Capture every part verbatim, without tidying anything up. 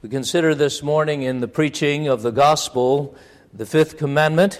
We consider this morning in the preaching of the gospel the fifth commandment,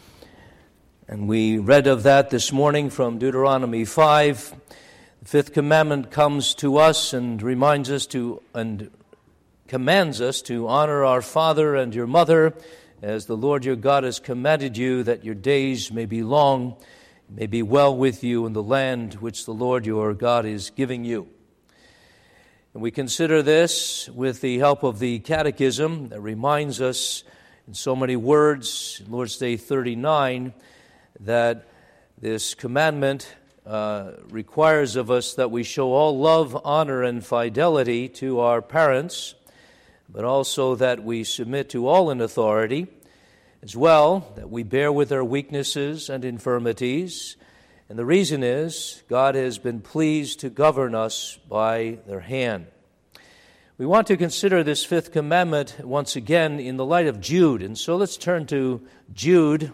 and we read of that this morning from Deuteronomy five. The fifth commandment comes to us and reminds us to and commands us to honor our father and your mother, as the Lord your God has commanded you, that your days may be long, may be well with you in the land which the Lord your God is giving you. And we consider this with the help of the Catechism that reminds us in so many words, Lord's Day thirty-nine, that this commandment uh, requires of us that we show all love, honor, and fidelity to our parents, but also that we submit to all in authority, as well that we bear with their weaknesses and infirmities. And the reason is, God has been pleased to govern us by their hand. We want to consider this fifth commandment once again in the light of Jude. And so let's turn to Jude,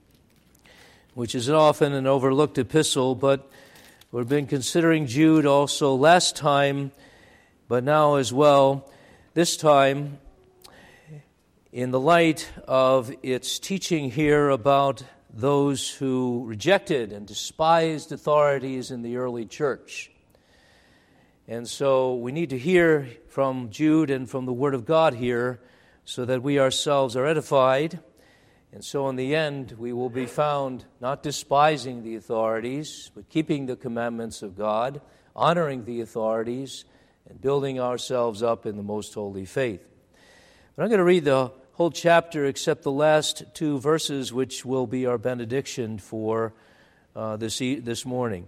which is often an overlooked epistle, but we've been considering Jude also last time, but now as well, this time in the light of its teaching here about those who rejected and despised authorities in the early church. And so we need to hear from Jude and from the Word of God here so that we ourselves are edified. And so in the end, we will be found not despising the authorities, but keeping the commandments of God, honoring the authorities, and building ourselves up in the most holy faith. But I'm going to read the whole chapter except the last two verses, which will be our benediction for uh, this e- this morning.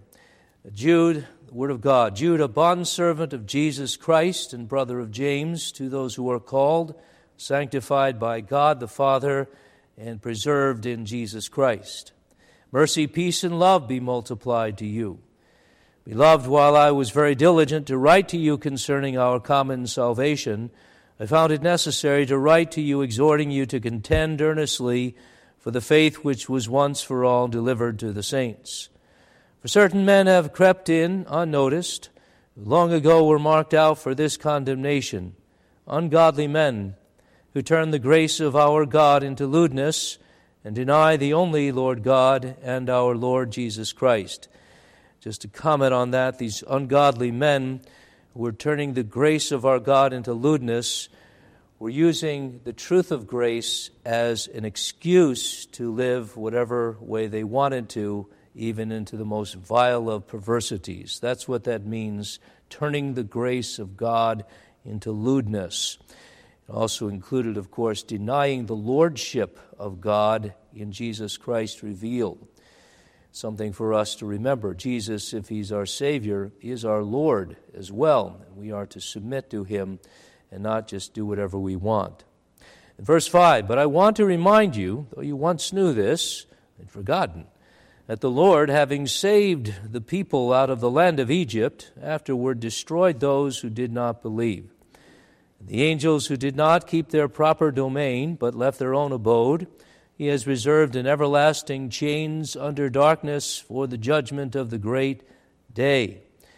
Jude, the Word of God. Jude, a bondservant of Jesus Christ and brother of James, to those who are called, sanctified by God the Father, and preserved in Jesus Christ. Mercy, peace, and love be multiplied to you. Beloved, while I was very diligent to write to you concerning our common salvation, I found it necessary to write to you, exhorting you to contend earnestly for the faith which was once for all delivered to the saints. For certain men have crept in unnoticed, who long ago were marked out for this condemnation, ungodly men who turn the grace of our God into lewdness and deny the only Lord God and our Lord Jesus Christ. Just to comment on that, these ungodly men who were turning the grace of our God into lewdness were using the truth of grace as an excuse to live whatever way they wanted to, even into the most vile of perversities. That's what that means, turning the grace of God into lewdness. It also included, of course, denying the lordship of God in Jesus Christ revealed. Something for us to remember. Jesus, if He's our Savior, is our Lord as well. And we are to submit to Him and not just do whatever we want. In verse five, but I want to remind you, though you once knew this and forgotten, that the Lord, having saved the people out of the land of Egypt, afterward destroyed those who did not believe. And the angels who did not keep their proper domain, but left their own abode, He has reserved in everlasting chains under darkness for the judgment of the great day.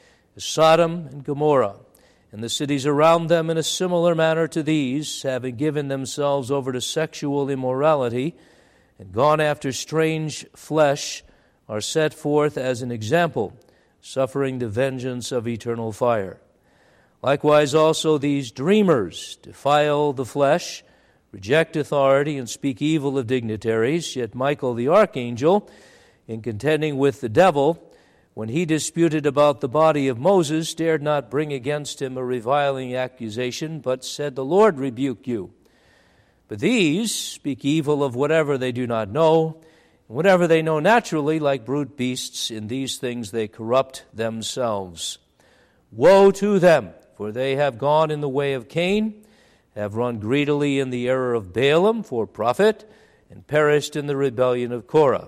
Sodom and Gomorrah, and the cities around them in a similar manner to these, having given themselves over to sexual immorality and gone after strange flesh, are set forth as an example, suffering the vengeance of eternal fire. Likewise also these dreamers defile the flesh, reject authority, and speak evil of dignitaries. Yet Michael the archangel, in contending with the devil, when he disputed about the body of Moses, dared not bring against him a reviling accusation, but said, the Lord rebuke you. But these speak evil of whatever they do not know, and whatever they know naturally, like brute beasts, in these things they corrupt themselves. Woe to them, for they have gone in the way of Cain, have run greedily in the error of Balaam for profit, and perished in the rebellion of Korah.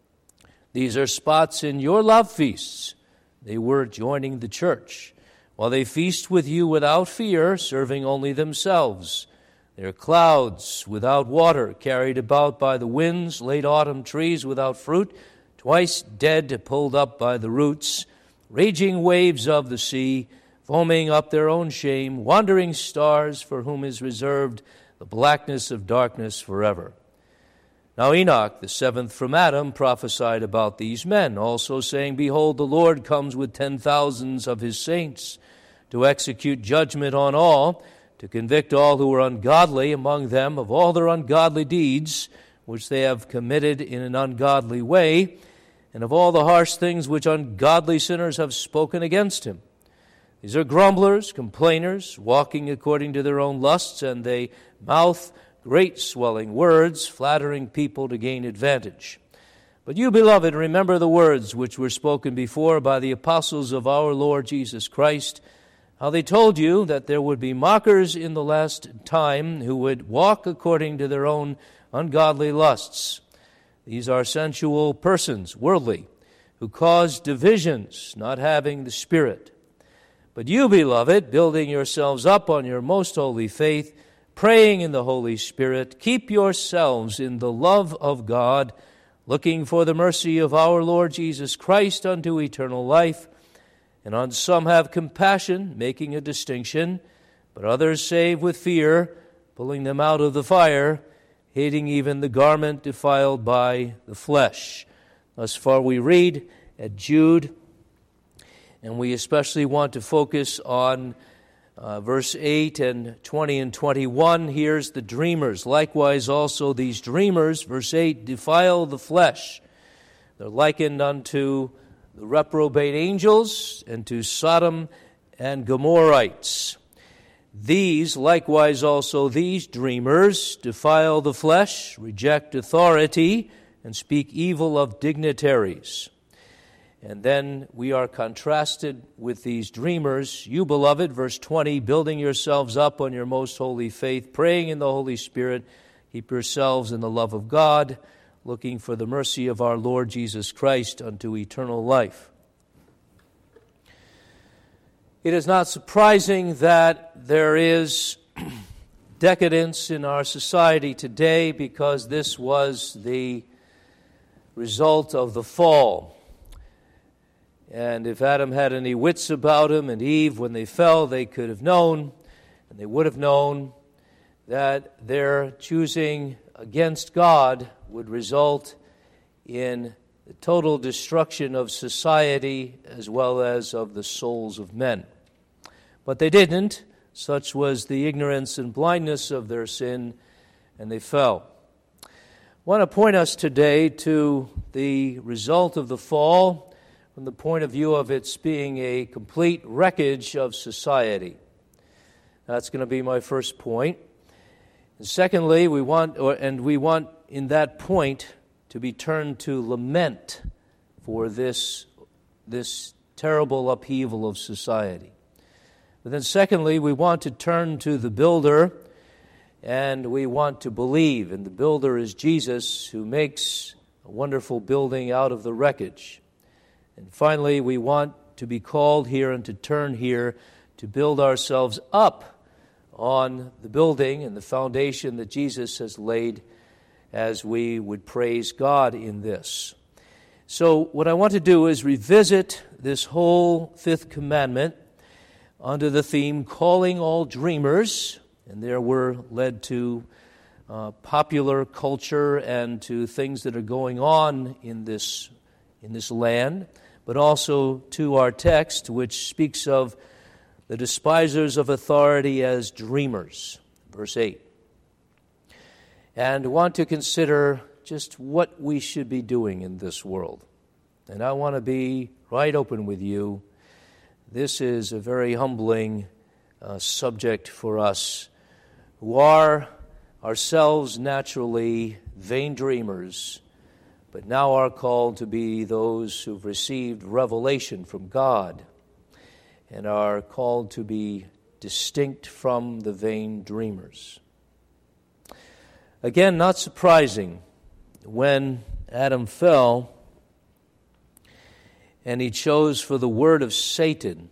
These are spots in your love feasts. They were joining the church, while they feast with you without fear, serving only themselves. They are clouds without water, carried about by the winds, late autumn trees without fruit, twice dead, pulled up by the roots, raging waves of the sea, foaming up their own shame, wandering stars for whom is reserved the blackness of darkness forever. Now Enoch, the seventh from Adam, prophesied about these men, also saying, Behold, the Lord comes with ten thousands of his saints to execute judgment on all, to convict all who are ungodly among them of all their ungodly deeds, which they have committed in an ungodly way, and of all the harsh things which ungodly sinners have spoken against him. These are grumblers, complainers, walking according to their own lusts, and they mouth great swelling words, flattering people to gain advantage. But you, beloved, remember the words which were spoken before by the apostles of our Lord Jesus Christ, how they told you that there would be mockers in the last time who would walk according to their own ungodly lusts. These are sensual persons, worldly, who cause divisions, not having the Spirit. But you, beloved, building yourselves up on your most holy faith, praying in the Holy Spirit, keep yourselves in the love of God, looking for the mercy of our Lord Jesus Christ unto eternal life. And on some have compassion, making a distinction, but others save with fear, pulling them out of the fire, hating even the garment defiled by the flesh. Thus far we read at Jude, and we especially want to focus on Uh, verse eight and twenty and twenty-one. Here's the dreamers. Likewise also these dreamers, verse eight, defile the flesh. They're likened unto the reprobate angels and to Sodom and Gomorrites. These, likewise also these dreamers, defile the flesh, reject authority, and speak evil of dignitaries. And then we are contrasted with these dreamers. You, beloved, verse twenty, building yourselves up on your most holy faith, praying in the Holy Spirit, keep yourselves in the love of God, looking for the mercy of our Lord Jesus Christ unto eternal life. It is not surprising that there is decadence in our society today, because this was the result of the fall. And if Adam had any wits about him and Eve, when they fell, they could have known, and they would have known, that their choosing against God would result in the total destruction of society as well as of the souls of men. But they didn't. Such was the ignorance and blindness of their sin, and they fell. I want to point us today to the result of the fall from the point of view of its being a complete wreckage of society. That's going to be my first point. And secondly, we want, or, and we want in that point to be turned to lament for this, this terrible upheaval of society. But then secondly, we want to turn to the builder, and we want to believe. And the builder is Jesus, who makes a wonderful building out of the wreckage. And finally, we want to be called here and to turn here to build ourselves up on the building and the foundation that Jesus has laid, as we would praise God in this. So what I want to do is revisit this whole fifth commandment under the theme, calling all dreamers, and there we're led to uh, popular culture and to things that are going on in this in this land, but also to our text, which speaks of the despisers of authority as dreamers, verse eight. And want to consider just what we should be doing in this world. And I want to be right open with you. This is a very humbling uh, subject for us, who are ourselves naturally vain dreamers, but now are called to be those who've received revelation from God and are called to be distinct from the vain dreamers. Again, not surprising, when Adam fell and he chose for the word of Satan,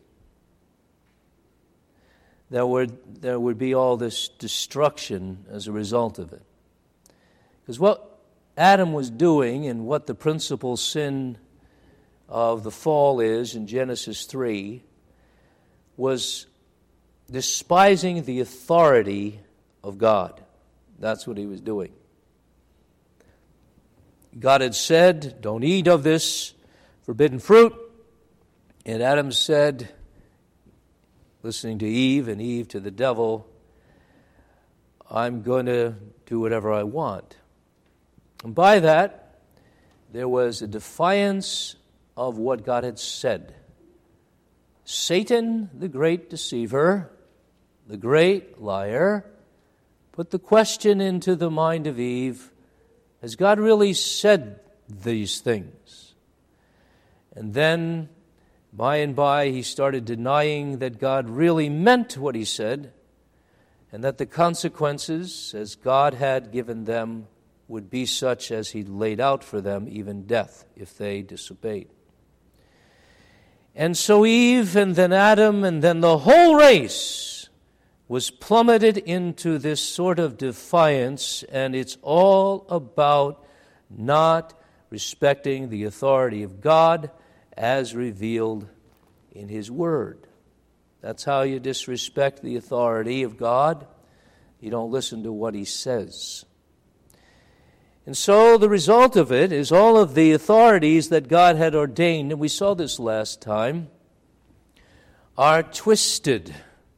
there would, there would be all this destruction as a result of it. Because what Adam was doing, and what the principal sin of the fall is in Genesis three, was despising the authority of God. That's what he was doing. God had said, don't eat of this forbidden fruit. And Adam said, listening to Eve and Eve to the devil, I'm going to do whatever I want. And by that, there was a defiance of what God had said. Satan, the great deceiver, the great liar, put the question into the mind of Eve, has God really said these things? And then, by and by, he started denying that God really meant what he said, and that the consequences, as God had given them, would be such as he laid out for them, even death, if they disobeyed. And so Eve, and then Adam, and then the whole race was plummeted into this sort of defiance, and it's all about not respecting the authority of God as revealed in His Word. That's how you disrespect the authority of God. You don't listen to what He says. And so the result of it is all of the authorities that God had ordained, and we saw this last time, are twisted.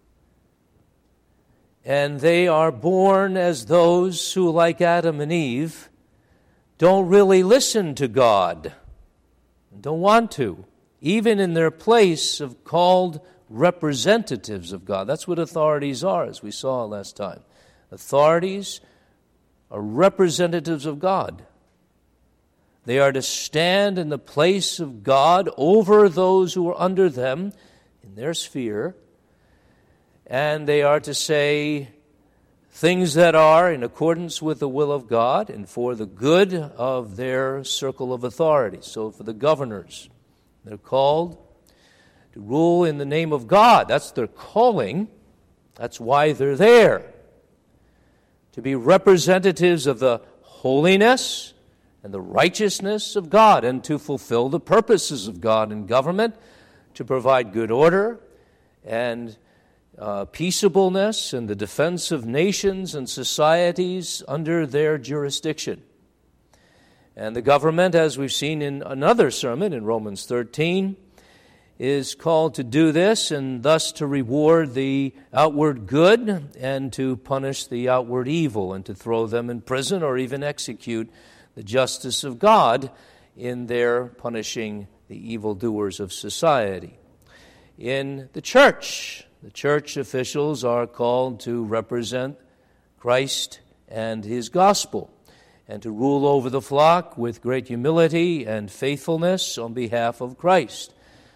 And they are born as those who, like Adam and Eve, don't really listen to God, don't want to, even in their place of called representatives of God. That's what authorities are, as we saw last time. Authorities are representatives of God. They are to stand in the place of God over those who are under them in their sphere, and they are to say things that are in accordance with the will of God and for the good of their circle of authority. So for the governors, they're called to rule in the name of God. That's their calling. That's why they're there. To be representatives of the holiness and the righteousness of God, and to fulfill the purposes of God in government, to provide good order and uh, peaceableness and the defense of nations and societies under their jurisdiction. And the government, as we've seen in another sermon in Romans thirteen, is called to do this, and thus to reward the outward good and to punish the outward evil, and to throw them in prison or even execute the justice of God in their punishing the evildoers of society. In the church, the church officials are called to represent Christ and His gospel, and to rule over the flock with great humility and faithfulness on behalf of Christ.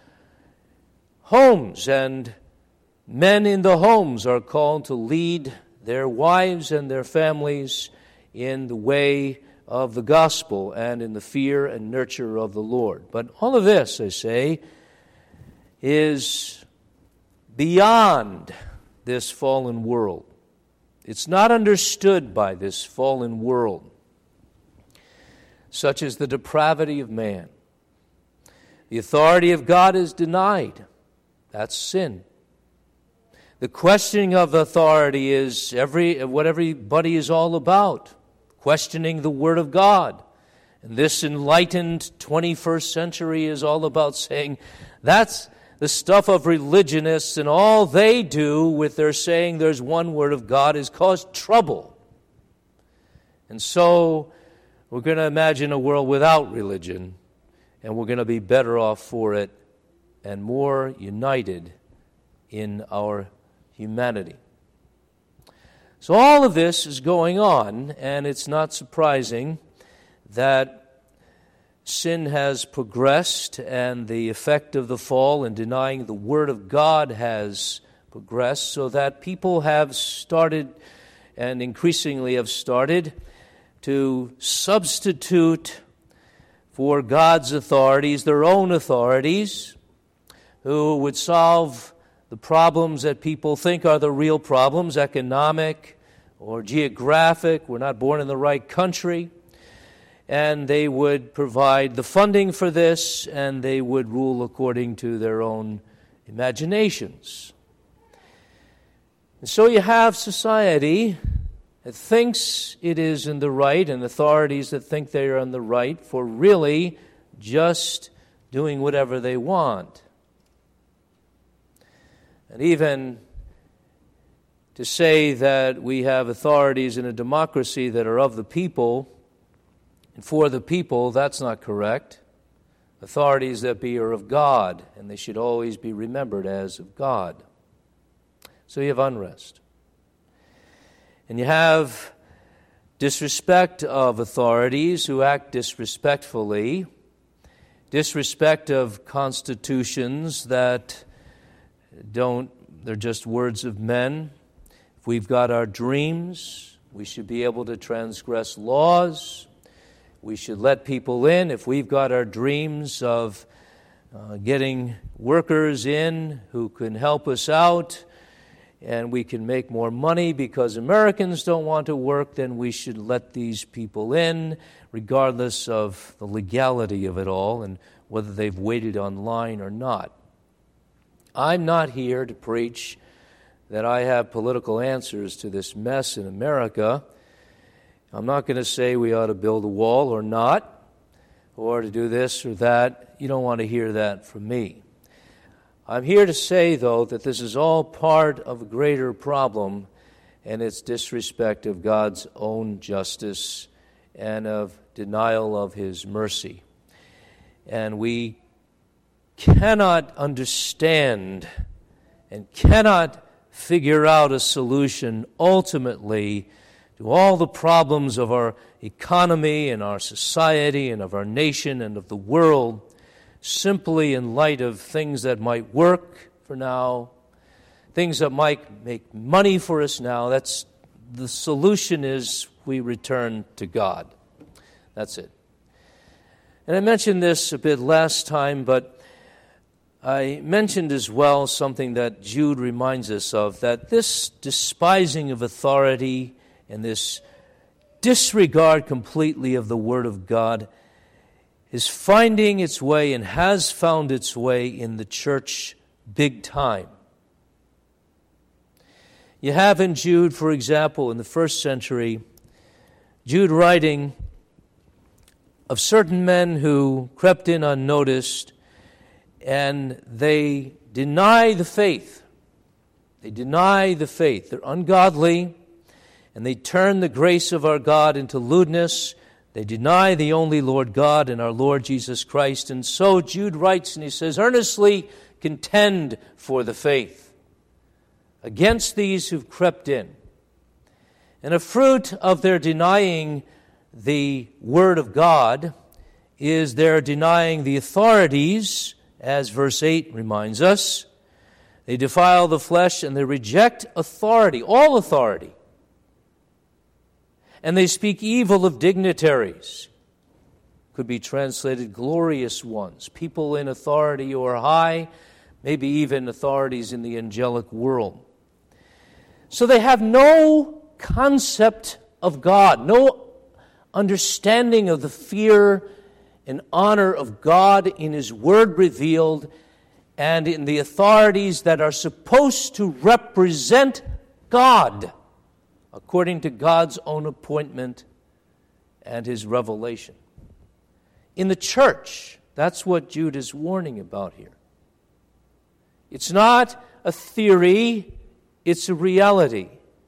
Homes and men in the homes are called to lead their wives and their families in the way of the gospel and in the fear and nurture of the Lord. But all of this, I say, is beyond this fallen world. It's not understood by this fallen world, such as the depravity of man. The authority of God is denied. That's sin. The questioning of authority is every what everybody is all about, questioning the Word of God. And this enlightened twenty-first century is all about saying that's the stuff of religionists, and all they do with their saying there's one Word of God is cause trouble. And so we're going to imagine a world without religion, and we're going to be better off for it and more united in our humanity. So all of this is going on, and it's not surprising that sin has progressed and the effect of the fall in denying the Word of God has progressed, so that people have started, and increasingly have started, to substitute for God's authorities their own authorities, who would solve the problems that people think are the real problems, economic or geographic. We're not born in the right country. And they would provide the funding for this, and they would rule according to their own imaginations. And so you have society that thinks it is in the right, and authorities that think they are in the right for really just doing whatever they want. And even to say that we have authorities in a democracy that are of the people and for the people, that's not correct. Authorities that be are of God, and they should always be remembered as of God. So you have unrest. And you have disrespect of authorities who act disrespectfully, disrespect of constitutions that don't, they're just words of men. If we've got our dreams, we should be able to transgress laws. We should let people in. If we've got our dreams of uh, getting workers in who can help us out, and we can make more money because Americans don't want to work, then we should let these people in, regardless of the legality of it all and whether they've waited online or not. I'm not here to preach that I have political answers to this mess in America. I'm not going to say we ought to build a wall or not, or to do this or that. You don't want to hear that from me. I'm here to say, though, that this is all part of a greater problem, and it's disrespect of God's own justice and of denial of His mercy. And we cannot understand and cannot figure out a solution ultimately to all the problems of our economy and our society and of our nation and of the world simply in light of things that might work for now, things that might make money for us now. That's the solution is we return to God. That's it. And I mentioned this a bit last time, but I mentioned as well something that Jude reminds us of, that this despising of authority and this disregard completely of the Word of God is finding its way and has found its way in the church big time. You have in Jude, for example, in the first century, Jude writing of certain men who crept in unnoticed, and they deny the faith. They deny the faith. They're ungodly, and they turn the grace of our God into lewdness. They deny the only Lord God and our Lord Jesus Christ. And so Jude writes and he says, earnestly contend for the faith against these who've crept in. And a fruit of their denying the Word of God is their denying the authorities, as verse eight reminds us. They defile the flesh and they reject authority, all authority. And they speak evil of dignitaries. Could be translated glorious ones, people in authority or high, maybe even authorities in the angelic world. So they have no concept of God, no understanding of the fear and honor of God in His Word revealed and in the authorities that are supposed to represent God according to God's own appointment and His revelation. In the church, that's what Jude is warning about here. It's not a theory, it's a reality.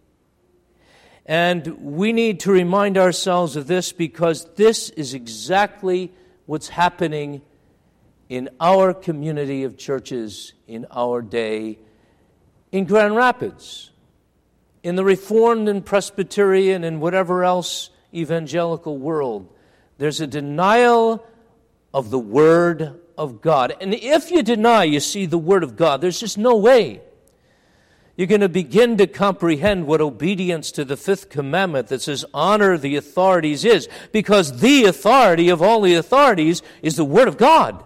And we need to remind ourselves of this because this is exactly what's happening in our community of churches in our day in Grand Rapids, in the Reformed and Presbyterian and whatever else evangelical world. There's a denial of the Word of God. And if you deny, you see, the Word of God, there's just no way you're going to begin to comprehend what obedience to the fifth commandment that says honor the authorities is, because the authority of all the authorities is the Word of God.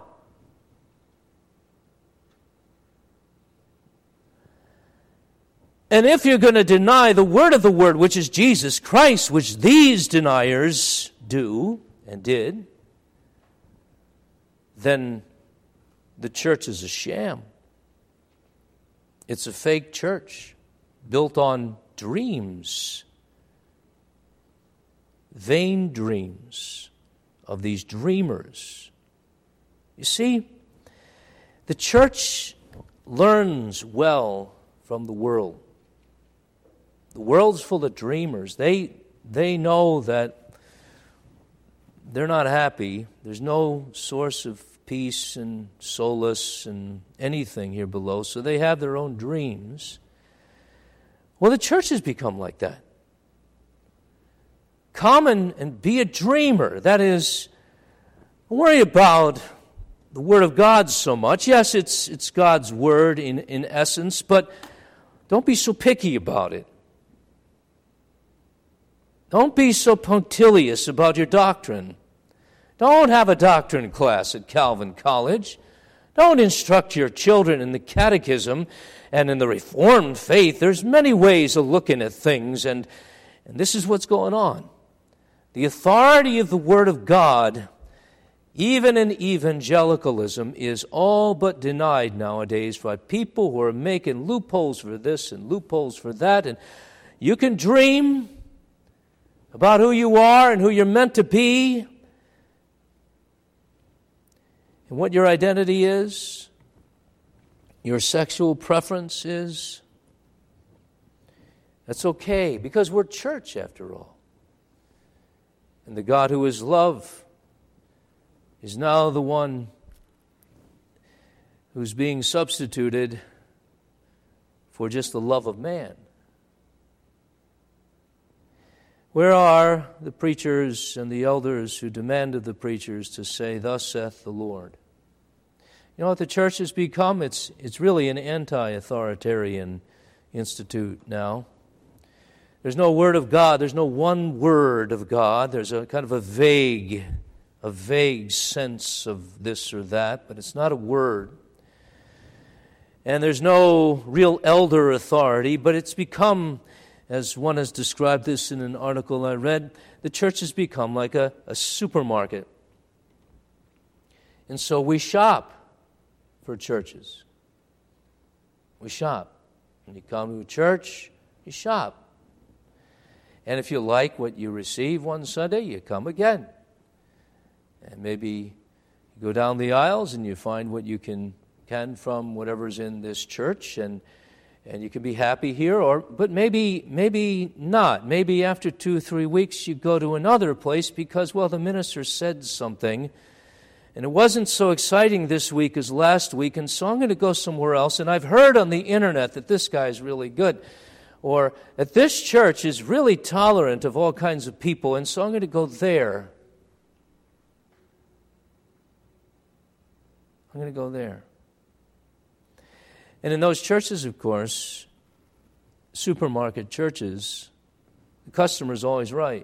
And if you're going to deny the word of the Word, which is Jesus Christ, which these deniers do and did, then the church is a sham. It's a fake church built on dreams, vain dreams of these dreamers. You see, the church learns well from the world. The world's full of dreamers. They they know that they're not happy. There's no source of peace and solace and anything here below, so they have their own dreams. Well, the church has become like that. Come and, and be a dreamer. That is, don't worry about the Word of God so much. Yes, it's it's God's Word in, in essence, but don't be so picky about it. Don't be so punctilious about your doctrine. Don't have a doctrine class at Calvin College. Don't instruct your children in the catechism and in the Reformed faith. There's many ways of looking at things, and, and this is what's going on. The authority of the Word of God, even in evangelicalism, is all but denied nowadays by people who are making loopholes for this and loopholes for that. And you can dream about who you are and who you're meant to be and what your identity is, your sexual preference is. That's okay, because we're church after all. And the God who is love is now the one who's being substituted for just the love of man. Where are the preachers and the elders who demanded the preachers to say, "Thus saith the Lord"? You know what the church has become? It's, it's really an anti-authoritarian institute now. There's no word of God. There's no one word of God. There's a kind of a vague, a vague sense of this or that, but it's not a word. And there's no real elder authority, but it's become, as one has described this in an article I read, the church has become like a, a supermarket. And so we shop for churches. We shop. When you come to a church, you shop. And if you like what you receive one Sunday, you come again. And maybe you go down the aisles and you find what you can, can from whatever's in this church, and And you can be happy here, or but maybe maybe not. Maybe after two or three weeks you go to another place because, well, the minister said something, and it wasn't so exciting this week as last week, and so I'm going to go somewhere else. And I've heard on the internet that this guy is really good, or that this church is really tolerant of all kinds of people, and so I'm going to go there. I'm going to go there. And in those churches, of course, supermarket churches, the customer's always right.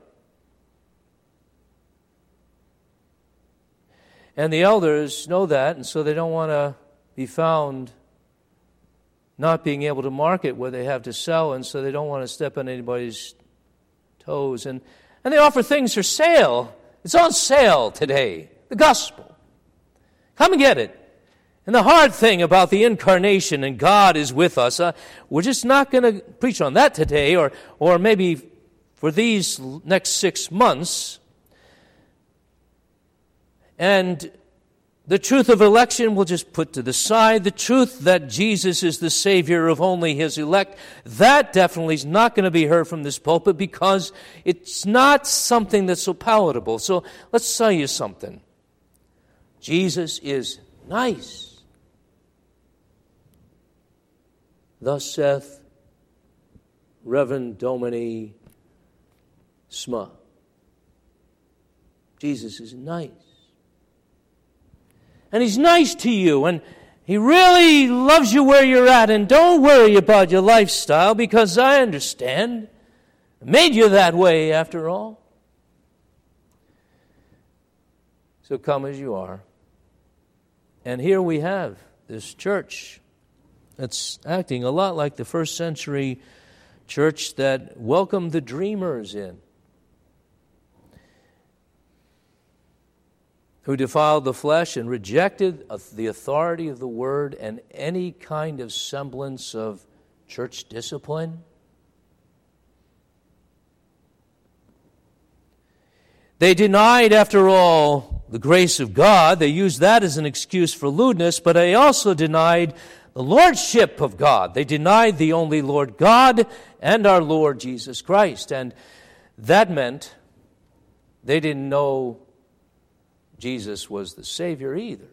And the elders know that, and so they don't want to be found not being able to market what they have to sell, and so they don't want to step on anybody's toes. And, and they offer things for sale. It's on sale today, the gospel. Come and get it. And the hard thing about the incarnation and God is with us, uh, we're just not going to preach on that today, or or maybe for these next six months. And the truth of election we'll just put to the side. The truth that Jesus is the Savior of only His elect, that definitely is not going to be heard from this pulpit because it's not something that's so palatable. So let's tell you something. Jesus is nice. Thus saith Reverend Domini Sma. Jesus is nice. And He's nice to you, and He really loves you where you're at, and don't worry about your lifestyle, because I understand. I made you that way, after all. So come as you are. And here we have this church that's acting a lot like the first century church that welcomed the dreamers in. who defiled the flesh and rejected the authority of the word and any kind of semblance of church discipline. They denied, after all, the grace of God. They used that as an excuse for lewdness, but they also denied the lordship of God. They denied the only Lord God and our Lord Jesus Christ. And that meant they didn't know Jesus was the Savior either.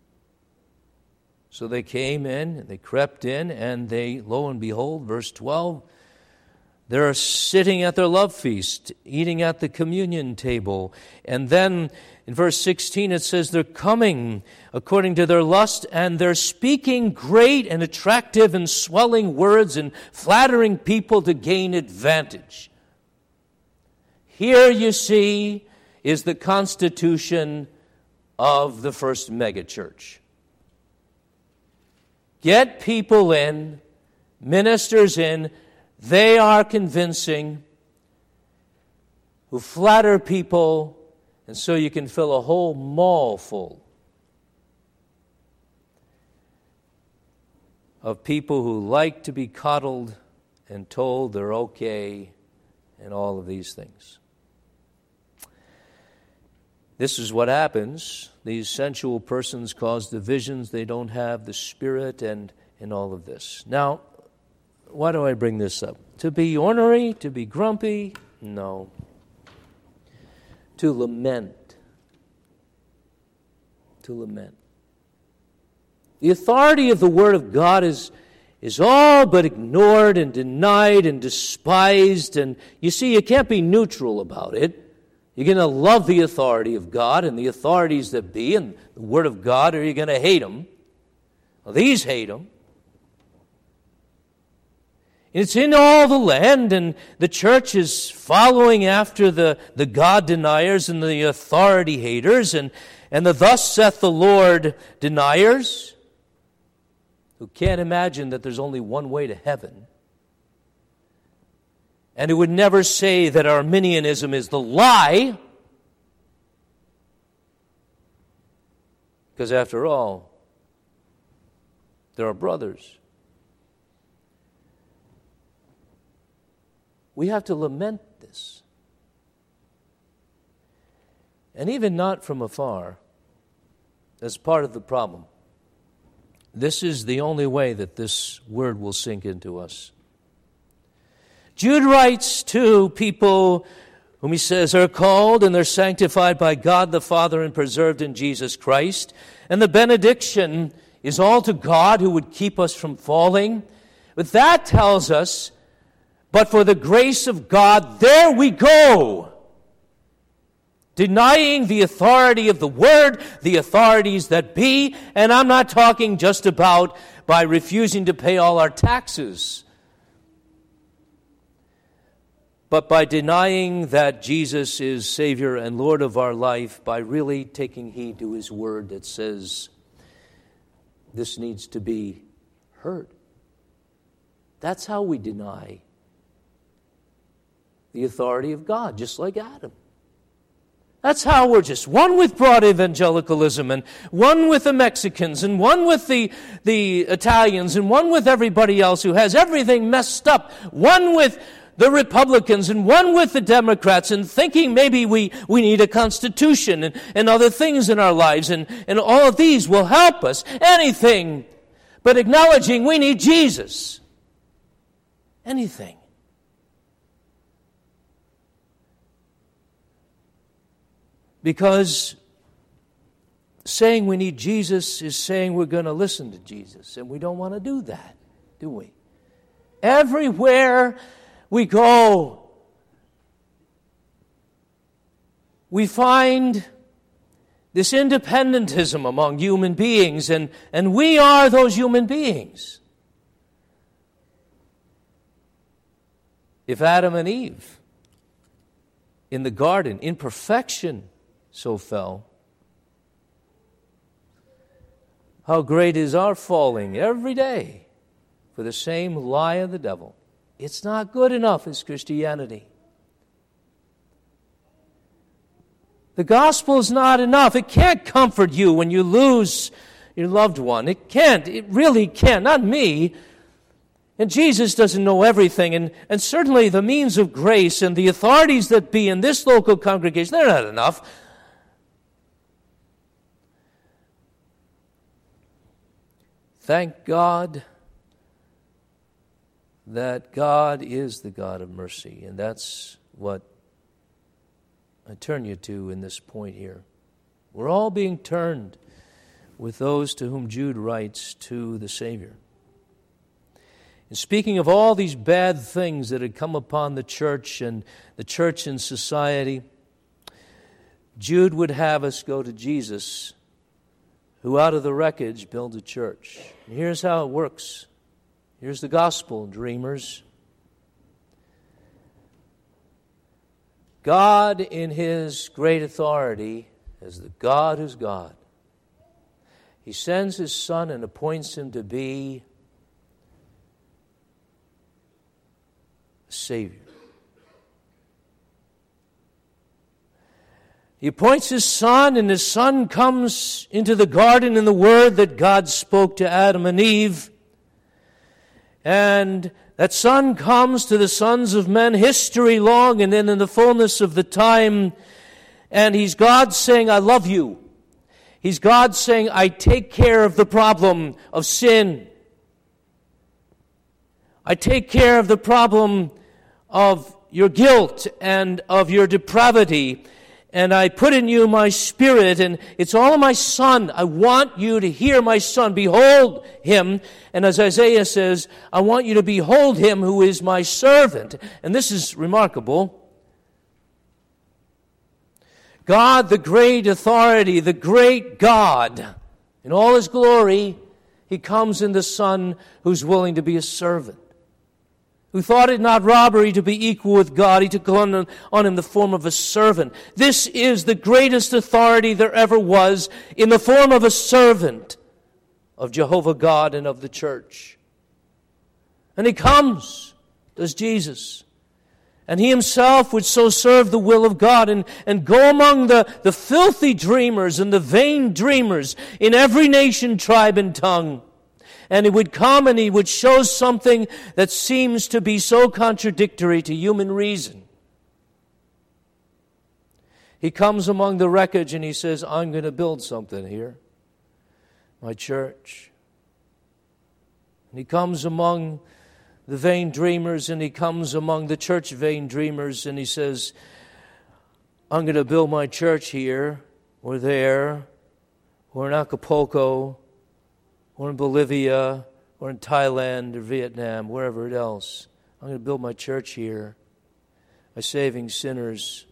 So they came in, and they crept in, and they, lo and behold, verse twelve, they're sitting at their love feast, eating at the communion table. And then in verse sixteen it says they're coming according to their lust, and they're speaking great and attractive and swelling words and flattering people to gain advantage. Here you see is the constitution of the first megachurch. Get people in, ministers in, they are convincing, who flatter people, and so you can fill a whole mall full of people who like to be coddled and told they're okay and all of these things. This is what happens. These sensual persons cause divisions. They don't have the Spirit and, and all of this. Now, why do I bring this up? To be ornery? To be grumpy? No. To lament. To lament. The authority of the Word of God is, is all but ignored and denied and despised. And you see, you can't be neutral about it. You're going to love the authority of God and the authorities that be and the Word of God, or you're going to hate them. Well, these hate them. It's in all the land, and the church is following after the, the God deniers and the authority haters and, and the thus saith the Lord deniers, who can't imagine that there's only one way to heaven, and who would never say that Arminianism is the lie, because after all, there are brothers. We have to lament this. And even not from afar, as part of the problem. This is the only way that this word will sink into us. Jude writes to people whom he says are called and they're sanctified by God the Father and preserved in Jesus Christ. And the benediction is all to God who would keep us from falling. But that tells us, but for the grace of God, there we go. Denying the authority of the Word, the authorities that be, and I'm not talking just about by refusing to pay all our taxes, but by denying that Jesus is Savior and Lord of our life, by really taking heed to His Word that says this needs to be heard. That's how we deny the authority of God, just like Adam. That's how we're just one with broad evangelicalism and one with the Mexicans and one with the, the Italians and one with everybody else who has everything messed up, one with the Republicans and one with the Democrats, and thinking maybe we, we need a constitution and, and other things in our lives, and, and all of these will help us. Anything but acknowledging we need Jesus. Anything. Because saying we need Jesus is saying we're going to listen to Jesus, and we don't want to do that, do we? Everywhere we go, we find this independentism among human beings, and, and we are those human beings. If Adam and Eve in the garden, in perfection, so fell, how great is our falling every day for the same lie of the devil. It's not good enough as Christianity. The gospel is not enough. It can't comfort you when you lose your loved one. It can't. It really can't. Not me. And Jesus doesn't know everything. And, and certainly the means of grace and the authorities that be in this local congregation, they're not enough. Thank God that God is the God of mercy. And that's what I turn you to in this point here. We're all being turned with those to whom Jude writes to the Savior. And speaking of all these bad things that had come upon the church and the church and society, Jude would have us go to Jesus, who out of the wreckage builds a church. And here's how it works. Here's the gospel, dreamers. God, in His great authority, as the God who's God, He sends His Son and appoints Him to be a Savior. He appoints His Son, and His Son comes into the garden in the word that God spoke to Adam and Eve. And that Son comes to the sons of men history long, and then in the fullness of the time, and He's God saying, I love you. He's God saying, I take care of the problem of sin. I take care of the problem of your guilt and of your depravity. And I put in you my Spirit, and it's all of my Son. I want you to hear my Son. Behold Him. And as Isaiah says, I want you to behold Him who is my servant. And this is remarkable. God, the great authority, the great God, in all His glory, He comes in the Son who's willing to be a servant, who thought it not robbery to be equal with God. He took on, on Him the form of a servant. This is the greatest authority there ever was, in the form of a servant of Jehovah God and of the church. And He comes, does Jesus. And He Himself would so serve the will of God and, and go among the, the filthy dreamers and the vain dreamers in every nation, tribe, and tongue. And He would come and He would show something that seems to be so contradictory to human reason. He comes among the wreckage and He says, I'm going to build something here, my church. And He comes among the vain dreamers, and He comes among the church vain dreamers, and He says, I'm going to build my church here or there or in Acapulco, or in Bolivia, or in Thailand, or Vietnam, wherever else. I'm going to build my church here by saving sinners.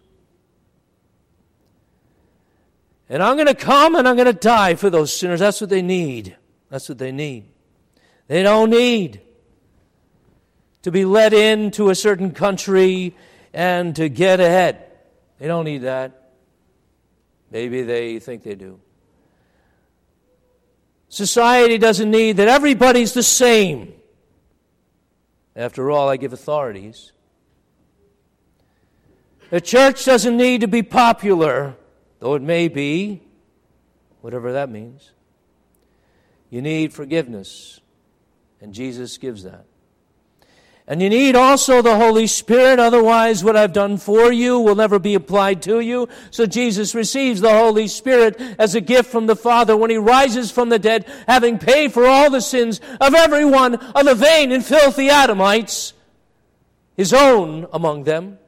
And I'm going to come and I'm going to die for those sinners. That's what they need. That's what they need. They don't need to be let into a certain country and to get ahead. They don't need that. Maybe they think they do. Society doesn't need that everybody's the same. After all, I give authorities. The church doesn't need to be popular, though it may be, whatever that means. You need forgiveness, and Jesus gives that. And you need also the Holy Spirit, otherwise what I've done for you will never be applied to you. So Jesus receives the Holy Spirit as a gift from the Father when He rises from the dead, having paid for all the sins of every one of the vain and filthy Adamites, His own among them.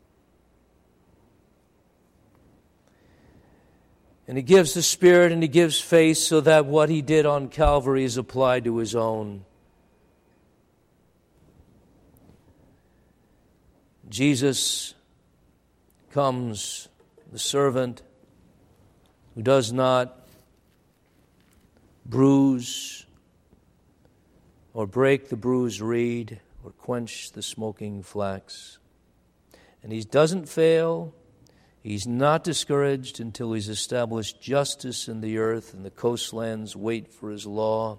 And He gives the Spirit and He gives faith so that what He did on Calvary is applied to His own. Jesus comes, the servant who does not bruise or break the bruised reed or quench the smoking flax. And He doesn't fail. He's not discouraged until He's established justice in the earth and the coastlands wait for His law.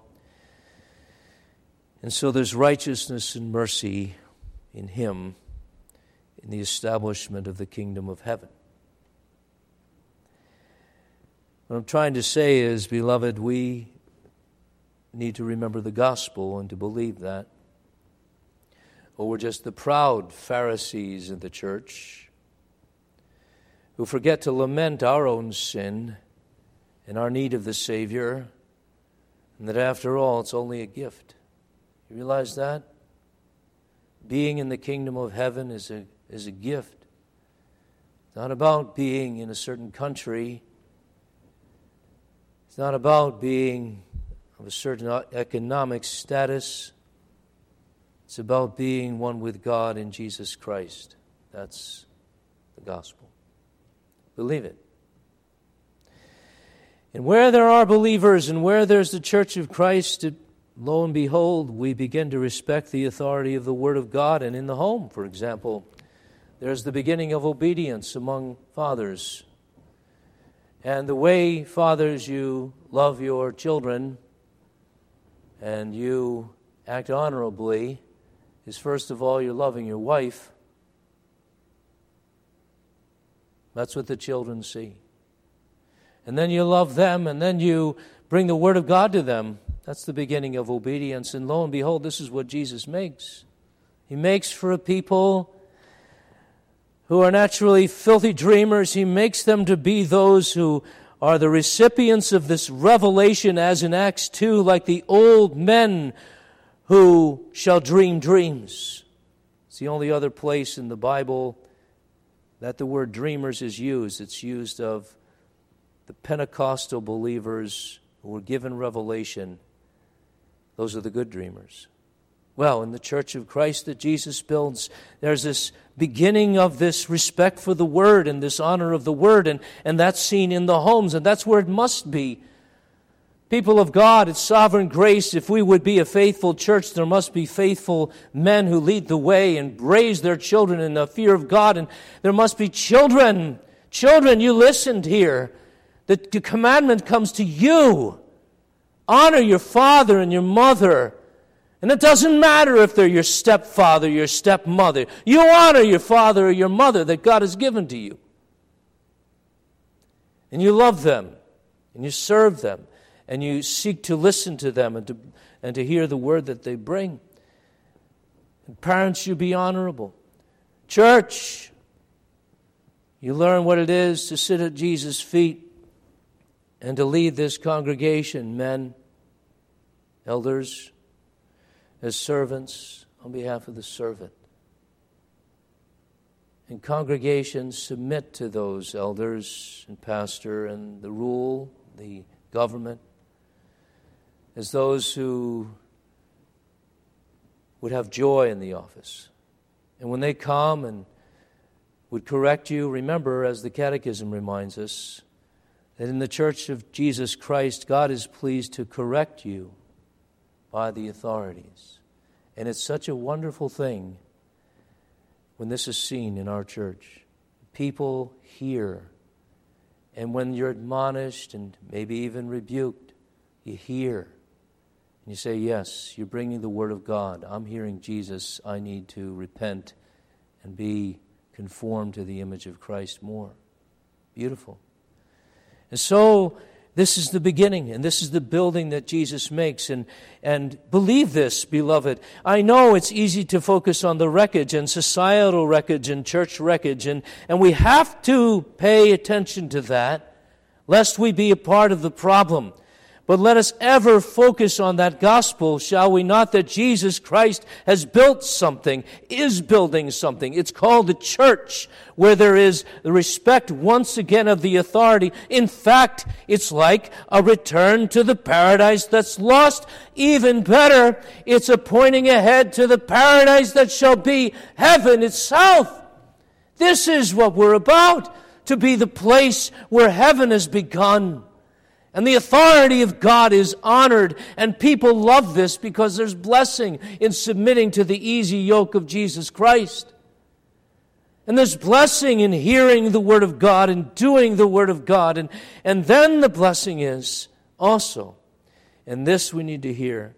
And so there's righteousness and mercy in Him, in the establishment of the kingdom of heaven. What I'm trying to say is, beloved, we need to remember the gospel and to believe that. Or we're just the proud Pharisees in the church who forget to lament our own sin and our need of the Savior, and that after all, it's only a gift. You realize that? Being in the kingdom of heaven is a, is a gift. It's not about being in a certain country. It's not about being of a certain economic status. It's about being one with God in Jesus Christ. That's the gospel. Believe it. And where there are believers and where there's the church of Christ, it, lo and behold, we begin to respect the authority of the Word of God. And in the home, for example, there's the beginning of obedience among fathers. And the way, fathers, you love your children and you act honorably is, first of all, you're loving your wife. That's what the children see. And then you love them, and then you bring the Word of God to them. That's the beginning of obedience. And lo and behold, this is what Jesus makes. He makes for a people who are naturally filthy dreamers. He makes them to be those who are the recipients of this revelation, as in Acts two, like the old men who shall dream dreams. It's the only other place in the Bible that the word dreamers is used. It's used of the Pentecostal believers who were given revelation. Those are the good dreamers. Well, in the church of Christ that Jesus builds, there's this beginning of this respect for the Word and this honor of the Word, and, and that's seen in the homes, and that's where it must be. People of God, it's sovereign grace. If we would be a faithful church, there must be faithful men who lead the way and raise their children in the fear of God, and there must be children. Children, you listened here. The, the commandment comes to you. Honor your father and your mother. And it doesn't matter if they're your stepfather, your stepmother. You honor your father or your mother that God has given to you. And you love them. And you serve them. And you seek to listen to them and to, and to hear the word that they bring. And parents, you be honorable. Church, you learn what it is to sit at Jesus' feet and to lead this congregation, men, elders, as servants on behalf of the servant. And congregations submit to those elders and pastor and the rule, the government, as those who would have joy in the office. And when they come and would correct you, remember, as the Catechism reminds us, that in the church of Jesus Christ, God is pleased to correct you by the authorities. And it's such a wonderful thing when this is seen in our church. People hear. And when you're admonished and maybe even rebuked, you hear. And you say, yes, you're bringing the Word of God. I'm hearing Jesus. I need to repent and be conformed to the image of Christ more. Beautiful. And so this is the beginning, and this is the building that Jesus makes. And, and believe this, beloved. I know it's easy to focus on the wreckage and societal wreckage and church wreckage, and, and we have to pay attention to that, lest we be a part of the problem. But let us ever focus on that gospel, shall we not, that Jesus Christ has built something, is building something. It's called the church, where there is the respect once again of the authority. In fact, it's like a return to the paradise that's lost. Even better, it's a pointing ahead to the paradise that shall be heaven itself. This is what we're about, to be the place where heaven has begun. And the authority of God is honored, and people love this because there's blessing in submitting to the easy yoke of Jesus Christ. And there's blessing in hearing the Word of God and doing the Word of God. And, and then the blessing is also, and this we need to hear,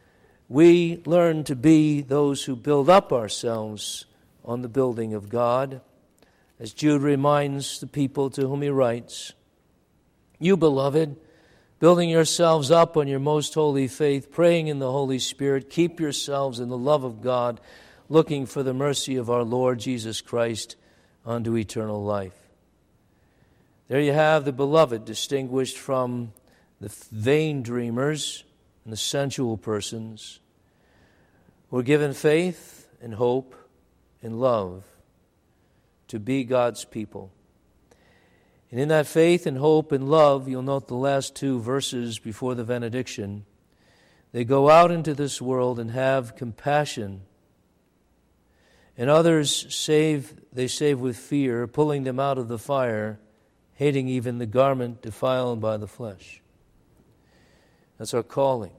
we learn to be those who build up ourselves on the building of God. As Jude reminds the people to whom he writes, You, beloved, building yourselves up on your most holy faith, praying in the Holy Spirit, keep yourselves in the love of God, looking for the mercy of our Lord Jesus Christ unto eternal life. There you have the beloved, distinguished from the vain dreamers and the sensual persons, who are given faith and hope and love to be God's people. And in that faith and hope and love, you'll note the last two verses before the benediction, they go out into this world and have compassion. And others save, they save with fear, pulling them out of the fire, hating even the garment defiled by the flesh. That's our calling.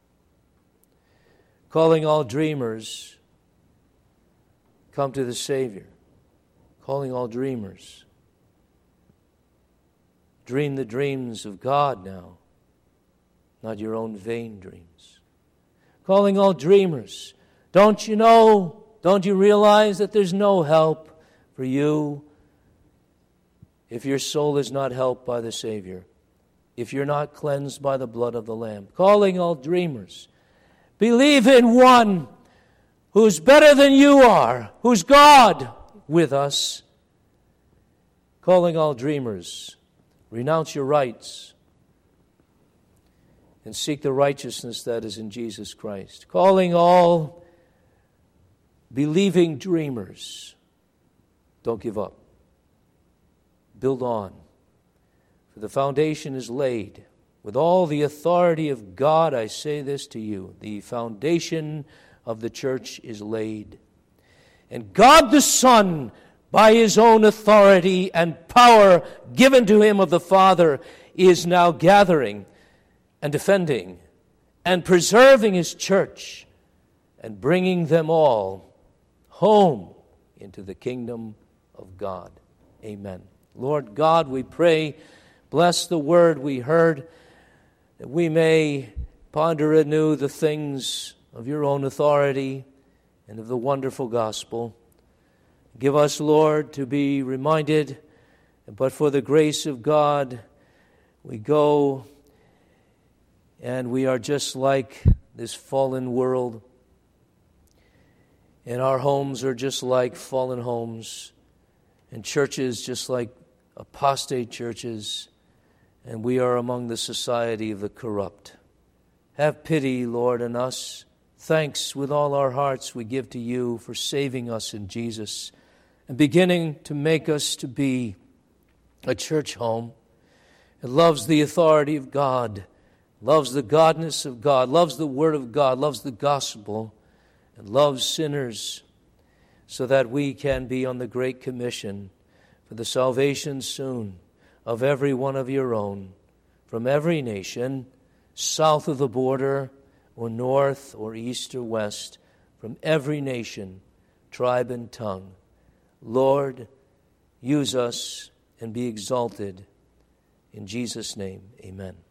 Calling all dreamers, come to the Savior. Calling all dreamers, dream the dreams of God now, not your own vain dreams. Calling all dreamers, don't you know, don't you realize that there's no help for you if your soul is not helped by the Savior, if you're not cleansed by the blood of the Lamb? Calling all dreamers, believe in one who's better than you are, who's God with us. Calling all dreamers, renounce your rights and seek the righteousness that is in Jesus Christ. Calling all believing dreamers, don't give up. Build on, for the foundation is laid. With all the authority of God, I say this to you, the foundation of the church is laid. And God the Son, by His own authority and power given to Him of the Father, is now gathering and defending and preserving His church and bringing them all home into the kingdom of God. Amen. Lord God, we pray, bless the word we heard, that we may ponder anew the things of your own authority and of the wonderful gospel. Give us, Lord, to be reminded, but for the grace of God, we go and we are just like this fallen world, and our homes are just like fallen homes, and churches just like apostate churches, and we are among the society of the corrupt. Have pity, Lord, on us. Thanks with all our hearts we give to you for saving us in Jesus and beginning to make us to be a church home. It loves the authority of God, loves the godness of God, loves the Word of God, loves the gospel, and loves sinners, so that we can be on the Great Commission for the salvation soon of every one of your own, from every nation, south of the border, or north, or east, or west, from every nation, tribe, and tongue. Lord, use us and be exalted. In Jesus' name, amen.